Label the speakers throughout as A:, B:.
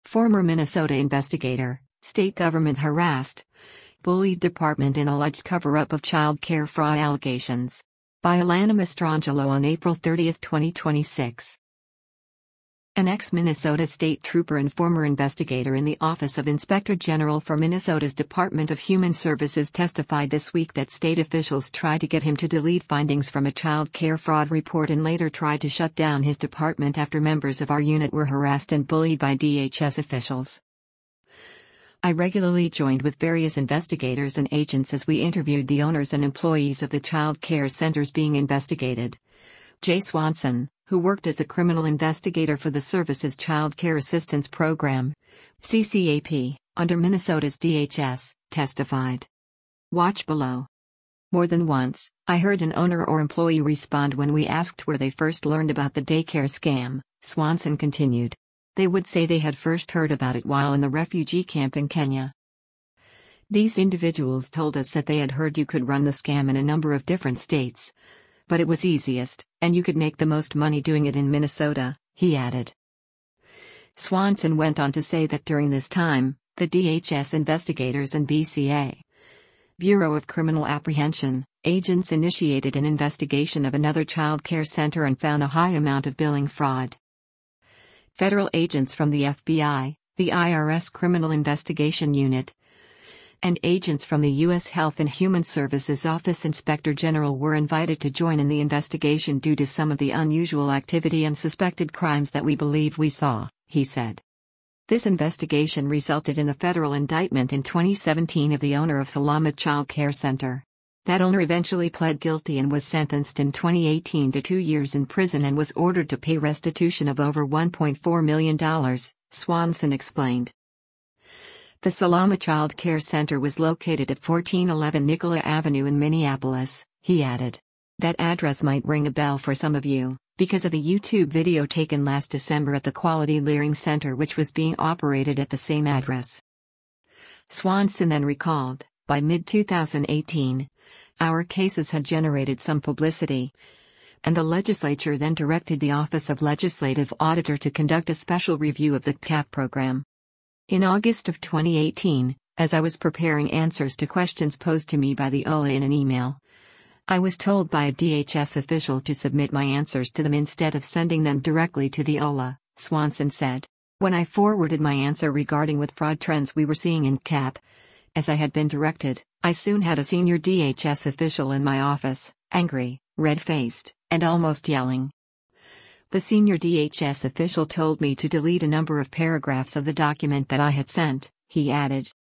A: Former Minnesota investigator, state government harassed, bullied department in alleged cover-up of child care fraud allegations. By Alana Mastrangelo on April 30, 2026. An ex-Minnesota state trooper and former investigator in the Office of Inspector General for Minnesota's Department of Human Services testified this week that state officials tried to get him to delete findings from a child care fraud report and later tried to shut down his department after members of our unit were harassed and bullied by DHS officials. I regularly joined with various investigators and agents as we interviewed the owners and employees of the child care centers being investigated. Jay Swanson, who worked as a criminal investigator for the Services Child Care Assistance Program, CCAP, under Minnesota's DHS, testified. Watch below. More than once, I heard an owner or employee respond when we asked where they first learned about the daycare scam, Swanson continued. They would say they had first heard about it while in the refugee camp in Kenya. These individuals told us that they had heard you could run the scam in a number of different states. But it was easiest, and you could make the most money doing it in Minnesota, he added. Swanson went on to say that during this time, the DHS investigators and BCA, Bureau of Criminal Apprehension, agents initiated an investigation of another child care center and found a high amount of billing fraud. Federal agents from the FBI, the IRS Criminal Investigation Unit, and agents from the U.S. Health and Human Services Office Inspector General were invited to join in the investigation due to some of the unusual activity and suspected crimes that we believe we saw, he said. This investigation resulted in the federal indictment in 2017 of the owner of Salama Child Care Center. That owner eventually pled guilty and was sentenced in 2018 to 2 years in prison and was ordered to pay restitution of over $1.4 million, Swanson explained. The Salama Child Care Center was located at 1411 Nicola Avenue in Minneapolis, he added. That address might ring a bell for some of you, because of a YouTube video taken last December at the Quality Learning Center which was being operated at the same address. Swanson then recalled, by mid-2018, our cases had generated some publicity, and the legislature then directed the Office of Legislative Auditor to conduct a special review of the CAP program. In August of 2018, as I was preparing answers to questions posed to me by the OLA in an email, I was told by a DHS official to submit my answers to them instead of sending them directly to the OLA, Swanson said. When I forwarded my answer regarding what fraud trends we were seeing in CAP, as I had been directed, I soon had a senior DHS official in my office, angry, red-faced, and almost yelling. The senior DHS official told me to delete a number of paragraphs of the document that I had sent, he added.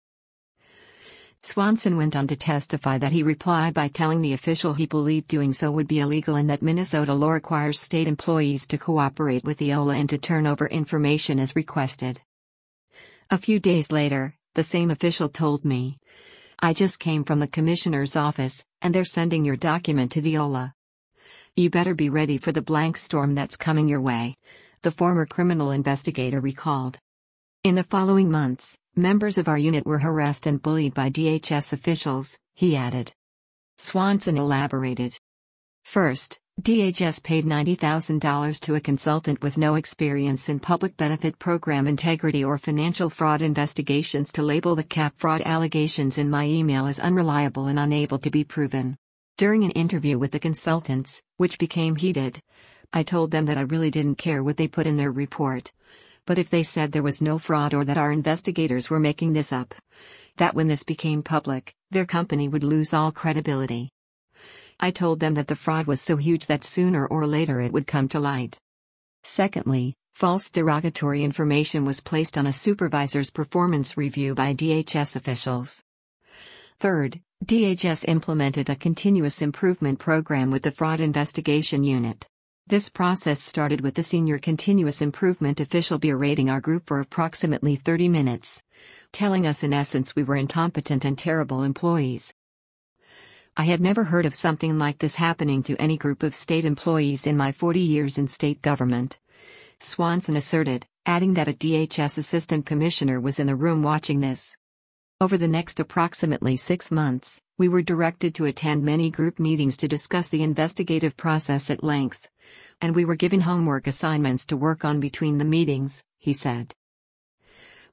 A: Swanson went on to testify that he replied by telling the official he believed doing so would be illegal and that Minnesota law requires state employees to cooperate with the OLA and to turn over information as requested. A few days later, the same official told me, I just came from the commissioner's office, and they're sending your document to the OLA. You better be ready for the blank storm that's coming your way, the former criminal investigator recalled. In the following months, members of our unit were harassed and bullied by DHS officials, he added. Swanson elaborated. First, DHS paid $90,000 to a consultant with no experience in public benefit program integrity or financial fraud investigations to label the CAP fraud allegations in my email as unreliable and unable to be proven. During an interview with the consultants, which became heated, I told them that I really didn't care what they put in their report. But if they said there was no fraud or that our investigators were making this up, that when this became public, their company would lose all credibility. I told them that the fraud was so huge that sooner or later it would come to light. Secondly, false derogatory information was placed on a supervisor's performance review by DHS officials. Third, DHS implemented a continuous improvement program with the Fraud Investigation Unit. This process started with the senior continuous improvement official berating our group for approximately 30 minutes, telling us in essence we were incompetent and terrible employees. I had never heard of something like this happening to any group of state employees in my 40 years in state government, Swanson asserted, adding that a DHS assistant commissioner was in the room watching this. Over the next approximately 6 months, we were directed to attend many group meetings to discuss the investigative process at length, and we were given homework assignments to work on between the meetings, he said.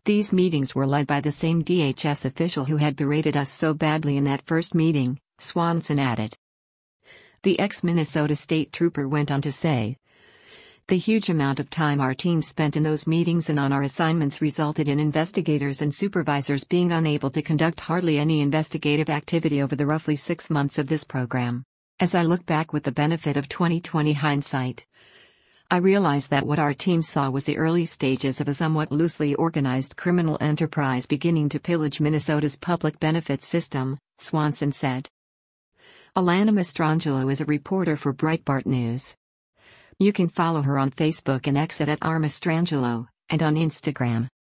A: These meetings were led by the same DHS official who had berated us so badly in that first meeting, Swanson added. The ex-Minnesota State Trooper went on to say, "The huge amount of time our team spent in those meetings and on our assignments resulted in investigators and supervisors being unable to conduct hardly any investigative activity over the roughly 6 months of this program. As I look back with the benefit of 2020 hindsight, I realize that what our team saw was the early stages of a somewhat loosely organized criminal enterprise beginning to pillage Minnesota's public benefits system," Swanson said. Alana Mastrangelo is a reporter for Breitbart News. You can follow her on Facebook and X at @rmastrangelo, and on Instagram.